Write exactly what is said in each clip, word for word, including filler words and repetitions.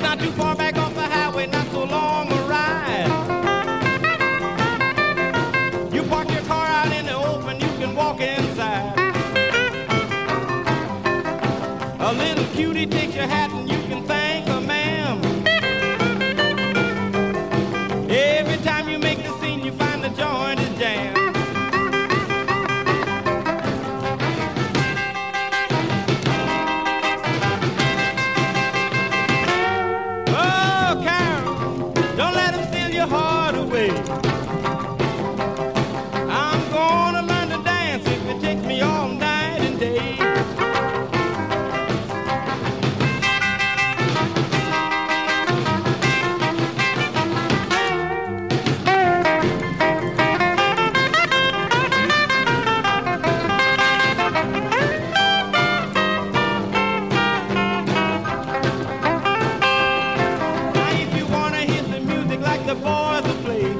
not too far back off the highway, not so long a ride. You park your car out in the open, you can walk inside. A little cutie takes your hat and you can thank her, ma'am. Every time you make the scene, you find the joint is jammed. Oh, Carol, don't let him steal your heart away. I'm gonna learn to dance if it takes me all night and day. The boys will play.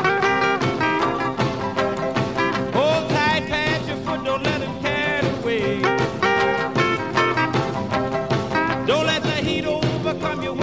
Hold tight, pat your foot, don't let him carry away. Don't let the heat overcome you.